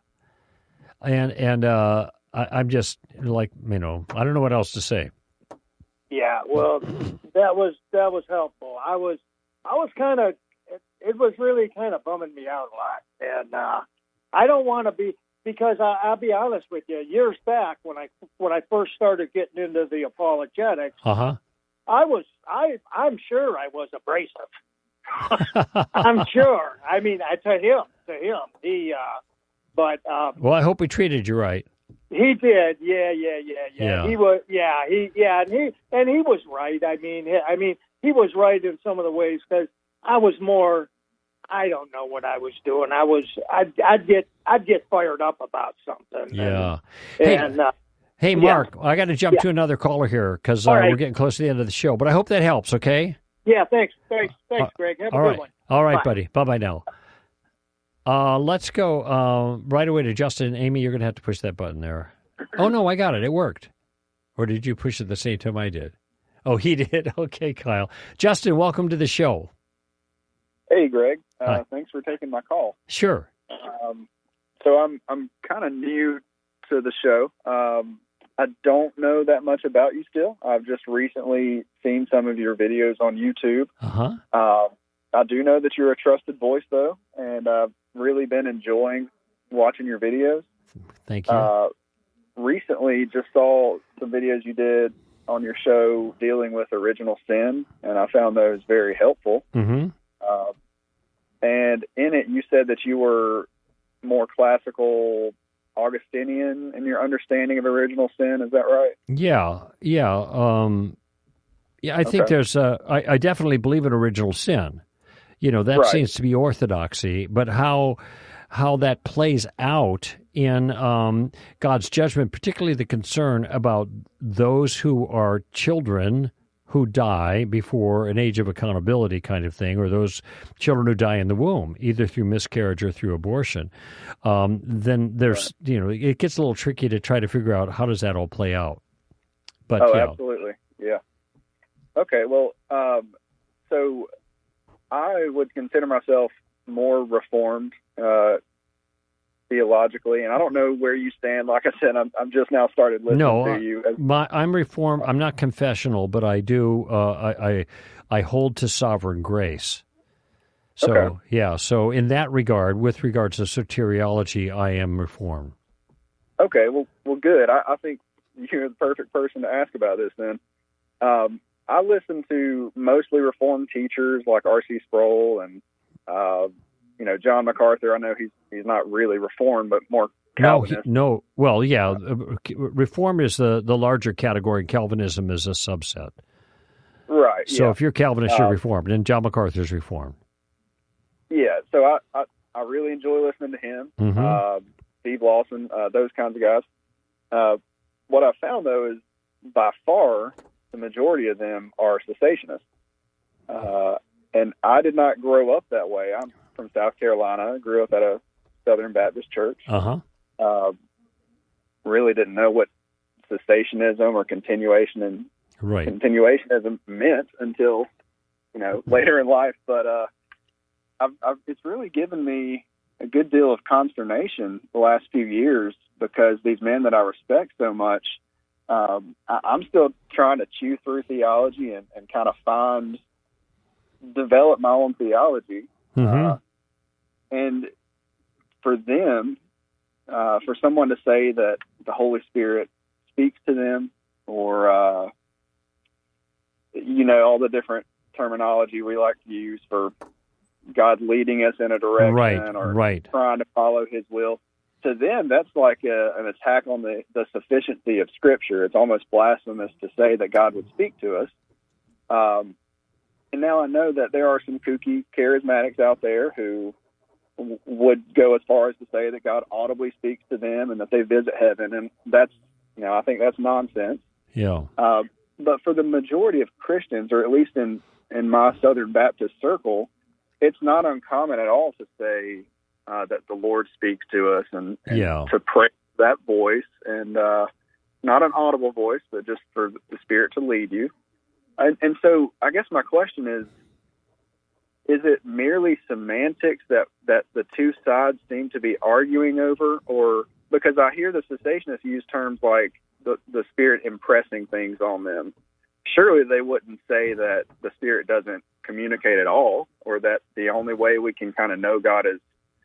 [SPEAKER 1] And, and, uh, I, I'm just like, you know, I don't know what else to say.
[SPEAKER 4] Yeah, well, that was that was helpful. I was I was kind of it, it was really kind of bumming me out a lot, and uh, I don't want to be because I, I'll be honest with you. Years back, when I when I first started getting into the apologetics,
[SPEAKER 1] uh huh,
[SPEAKER 4] I was I I'm sure I was abrasive. I'm sure. I mean, I to him to him he, uh, but um,
[SPEAKER 1] well, I hope we treated you right.
[SPEAKER 4] He did, yeah, yeah, yeah, yeah,
[SPEAKER 1] yeah.
[SPEAKER 4] He was, yeah, he, yeah, and he, and he was right. I mean, he, I mean, he was right in some of the ways because I was more, I don't know what I was doing. I was, I'd, I'd get, I'd get fired up about something.
[SPEAKER 1] Yeah.
[SPEAKER 4] And,
[SPEAKER 1] hey,
[SPEAKER 4] and, uh,
[SPEAKER 1] hey, Mark,
[SPEAKER 4] yeah.
[SPEAKER 1] I got to jump
[SPEAKER 4] yeah.
[SPEAKER 1] to another caller here because uh,
[SPEAKER 4] right.
[SPEAKER 1] we're getting close to the end of the show. But I hope that helps. Okay.
[SPEAKER 4] Yeah. Thanks. Thanks. Thanks, Greg. Have a
[SPEAKER 1] All
[SPEAKER 4] good
[SPEAKER 1] right.
[SPEAKER 4] one.
[SPEAKER 1] All right,
[SPEAKER 4] Bye.
[SPEAKER 1] buddy. Bye, bye now. Uh, let's go uh, right away to Justin. Amy, you're going to have to push that button there. Oh, no, I got it. It worked. Or did you push it the same time I did? Oh, he did. Okay, Kyle. Justin, welcome to the show.
[SPEAKER 5] Hey, Greg. Uh,
[SPEAKER 1] Hi.
[SPEAKER 5] Thanks for taking my call.
[SPEAKER 1] Sure.
[SPEAKER 5] Um, so I'm I'm kind of new to the show. Um, I don't know that much about you still. I've just recently seen some of your videos on YouTube.
[SPEAKER 1] Uh-huh.
[SPEAKER 5] Uh, I do know that you're a trusted voice, though, and I've really been enjoying watching your videos.
[SPEAKER 1] Thank you.
[SPEAKER 5] Uh, recently, just saw some videos you did on your show dealing with original sin, and I found those very helpful.
[SPEAKER 1] Mm-hmm.
[SPEAKER 5] Uh, and in it, you said that you were more classical Augustinian in your understanding of original sin. Is that right?
[SPEAKER 1] Yeah, yeah. Um, yeah, I think
[SPEAKER 5] Okay.
[SPEAKER 1] there's, uh, I, I definitely believe in original sin. You know, that
[SPEAKER 5] Right.
[SPEAKER 1] seems to be orthodoxy, but how how that plays out in um, God's judgment, particularly the concern about those who are children who die before an age of accountability kind of thing, or those children who die in the womb, either through miscarriage or through abortion, um, then there's, right. you know, it gets a little tricky to try to figure out how does that all play out. But
[SPEAKER 5] oh,
[SPEAKER 1] yeah.
[SPEAKER 5] absolutely. Yeah. Okay. Well, um, so I would consider myself more reformed uh, theologically, and I don't know where you stand. Like I said, I'm, I'm just now started listening
[SPEAKER 1] no,
[SPEAKER 5] to you.
[SPEAKER 1] My, I'm reformed. I'm not confessional, but I do. Uh, I, I I hold to sovereign grace. So
[SPEAKER 5] okay.
[SPEAKER 1] yeah. So in that regard, with regards to soteriology, I am reformed.
[SPEAKER 5] Okay. Well, well, good. I, I think you're the perfect person to ask about this. Then, um, I listen to mostly Reformed teachers like R C Sproul and. Uh, You know, John MacArthur, I know he's he's not really Reformed, but more Calvinist.
[SPEAKER 1] No, he, no. Well, yeah, Reform is the, the larger category. Calvinism is a subset.
[SPEAKER 5] Right.
[SPEAKER 1] So
[SPEAKER 5] yeah.
[SPEAKER 1] if you're Calvinist, you're
[SPEAKER 5] uh,
[SPEAKER 1] Reformed, and John MacArthur's Reformed.
[SPEAKER 5] Yeah. so I, I, I really enjoy listening to him,
[SPEAKER 1] Mm-hmm.
[SPEAKER 5] uh, Steve Lawson, uh, those kinds of guys. Uh, what I found, though, is by far the majority of them are cessationists. Uh, and I did not grow up that way. I'm from South Carolina. I grew up at a Southern Baptist church.
[SPEAKER 1] Uh-huh.
[SPEAKER 5] Uh, really didn't know what cessationism or continuation and
[SPEAKER 1] Right.
[SPEAKER 5] continuationism meant until, you know, later in life. But uh, I've, I've, it's really given me a good deal of consternation the last few years because these men that I respect so much, um, I, I'm still trying to chew through theology and, and kind of find, develop my own theology.
[SPEAKER 1] Mm-hmm.
[SPEAKER 5] Uh, and for them, uh, for someone to say that the Holy Spirit speaks to them or, uh, you know, all the different terminology we like to use for God leading us in a direction
[SPEAKER 1] Right,
[SPEAKER 5] or
[SPEAKER 1] right.
[SPEAKER 5] trying to follow his will. To them, that's like a, an attack on the, the sufficiency of Scripture. It's almost blasphemous to say that God would speak to us. Um, and now I know that there are some kooky charismatics out there who w- would go as far as to say that God audibly speaks to them and that they visit heaven. And that's, you know, I think that's nonsense.
[SPEAKER 1] Yeah.
[SPEAKER 5] Uh, but for the majority of Christians, or at least in, in my Southern Baptist circle, it's not uncommon at all to say uh, that the Lord speaks to us and, and
[SPEAKER 1] Yeah.
[SPEAKER 5] to pray that voice, and uh, not an audible voice, but just for the Spirit to lead you. And, and so I guess my question is, is it merely semantics that, that the two sides seem to be arguing over? Or because I hear the cessationists use terms like the, the Spirit impressing things on them. Surely they wouldn't say that the Spirit doesn't communicate at all, or that the only way we can kind of know God is,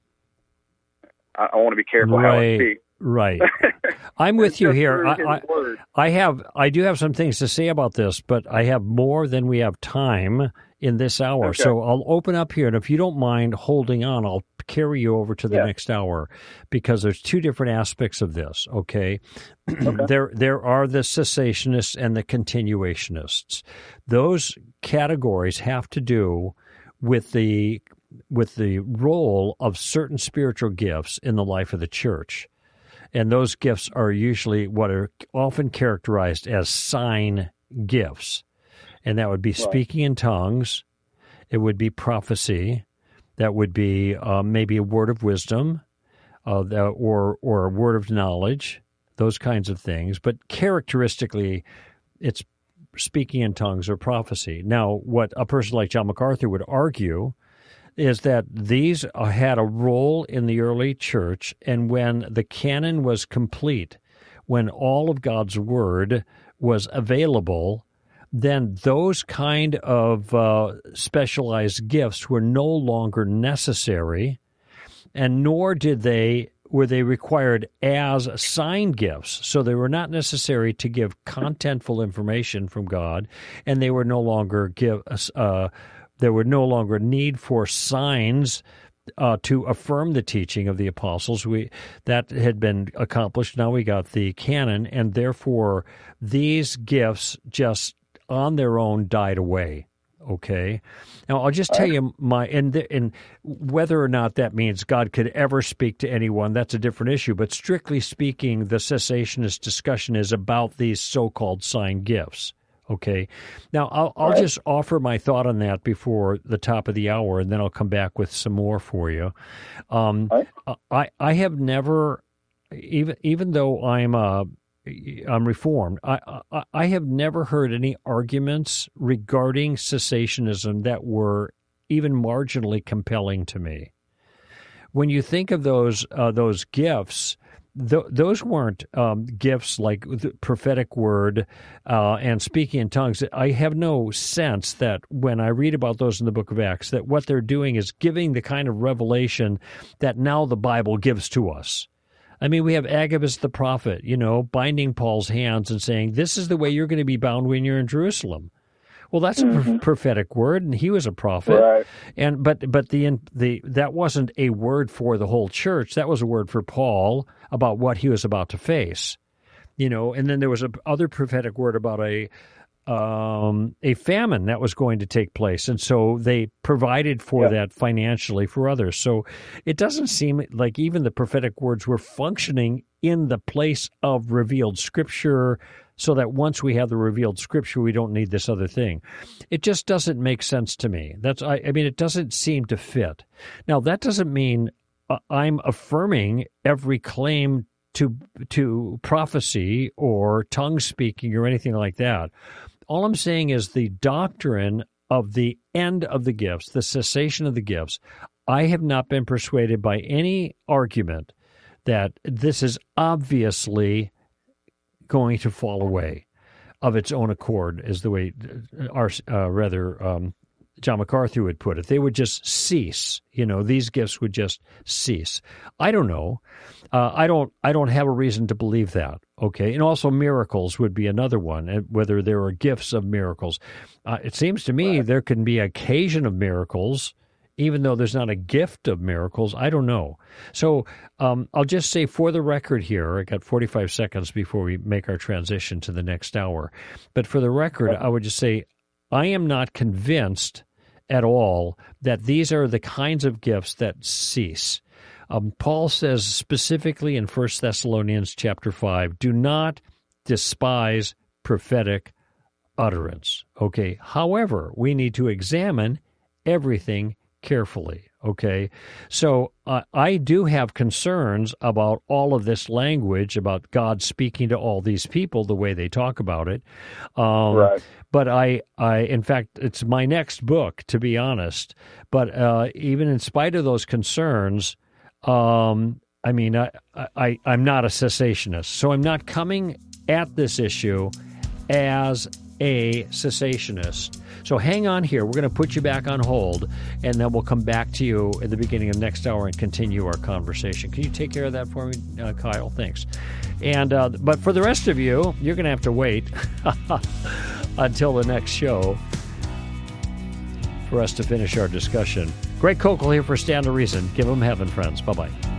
[SPEAKER 5] I, I want to be careful how I
[SPEAKER 1] Right.
[SPEAKER 5] speak.
[SPEAKER 1] Right. I'm with you
[SPEAKER 5] Just
[SPEAKER 1] here.
[SPEAKER 5] through
[SPEAKER 1] I,
[SPEAKER 5] his
[SPEAKER 1] I,
[SPEAKER 5] word.
[SPEAKER 1] I have, I do have some things to say about this, but I have more than we have time in this hour.
[SPEAKER 5] Okay.
[SPEAKER 1] So I'll open up here, and if you don't mind holding on, I'll carry you over to the
[SPEAKER 5] Yeah.
[SPEAKER 1] next hour, because there's two different aspects of this. Okay,
[SPEAKER 5] Okay.
[SPEAKER 1] there there are the cessationists and the continuationists. Those categories have to do with the with the role of certain spiritual gifts in the life of the church. And those gifts are usually what are often characterized as sign gifts. And that would be speaking in tongues. It would be prophecy. That would be uh, maybe a word of wisdom uh, that, or or a word of knowledge, those kinds of things. But characteristically, it's speaking in tongues or prophecy. Now, what a person like John MacArthur would argue is that these had a role in the early church, and when the canon was complete, when all of God's Word was available, then those kind of uh, specialized gifts were no longer necessary, and nor did they were they required as sign gifts. So they were not necessary to give contentful information from God, and they were no longer give uh, there were no longer need for signs uh, to affirm the teaching of the apostles. We that had been accomplished. Now we got the canon, and therefore these gifts just on their own died away. Okay. Now I'll just tell you my and the, and whether or not that means God could ever speak to anyone, that's a different issue. But strictly speaking, the cessationist discussion is about these so-called sign gifts. Okay. Now I'll, I'll
[SPEAKER 5] Right.
[SPEAKER 1] just offer my thought on that before the top of the hour, and then I'll come back with some more for you. Um,
[SPEAKER 5] Right.
[SPEAKER 1] I I have never, even even though I'm a I'm Reformed, I, I I have never heard any arguments regarding cessationism that were even marginally compelling to me. When you think of those uh, those gifts, th- those weren't um, gifts like the prophetic word uh, and speaking in tongues. I have no sense that when I read about those in the book of Acts, that what they're doing is giving the kind of revelation that now the Bible gives to us. I mean, we have Agabus the prophet, you know, binding Paul's hands and saying, this is the way you're going to be bound when you're in Jerusalem. Well, that's a
[SPEAKER 5] Mm-hmm.
[SPEAKER 1] pro- prophetic word, and he was a prophet.
[SPEAKER 5] Right.
[SPEAKER 1] And but but the the that wasn't a word for the whole church. That was a word for Paul about what he was about to face. You know, and then there was a other prophetic word about a um, a famine that was going to take place, and so they provided for
[SPEAKER 5] Yeah.
[SPEAKER 1] that financially for others. So it doesn't seem like even the prophetic words were functioning in the place of revealed Scripture, so that once we have the revealed Scripture, we don't need this other thing. It just doesn't make sense to me. That's I, I mean, it doesn't seem to fit. Now, that doesn't mean uh, I'm affirming every claim to to prophecy or tongue speaking or anything like that. All I'm saying is the doctrine of the end of the gifts, the cessation of the gifts. I have not been persuaded by any argument that this is obviously going to fall away of its own accord, is the way our uh, rather um, John MacArthur would put it. They would just cease. You know, these gifts would just cease. I don't know. Uh, I don't. I don't have a reason to believe that. Okay, and also miracles would be another one. And whether there are gifts of miracles, uh, it seems to me
[SPEAKER 5] Right.
[SPEAKER 1] there can be occasion of miracles, even though there's not a gift of miracles. I don't know. So um, I'll just say for the record here, I got forty-five seconds before we make our transition to the next hour. But for the record, I would just say I am not convinced at all that these are the kinds of gifts that cease. Um, Paul says specifically in First Thessalonians chapter five, do not despise prophetic utterance. Okay. However, we need to examine everything carefully. Okay. So uh, I do have concerns about all of this language about God speaking to all these people the way they talk about it. Um,
[SPEAKER 5] Right.
[SPEAKER 1] But I, I, in fact, it's my next book, to be honest. But uh, even in spite of those concerns, um, I mean, I, I, I'm not a cessationist. So I'm not coming at this issue as a cessationist. So hang on here. We're going to put you back on hold, and then we'll come back to you at the beginning of next hour and continue our conversation. Can you take care of that for me, uh, Kyle? Thanks. And uh, but for the rest of you, you're going to have to wait until the next show for us to finish our discussion. Greg Kokel here for Stand to Reason. Give them heaven, friends. Bye-bye.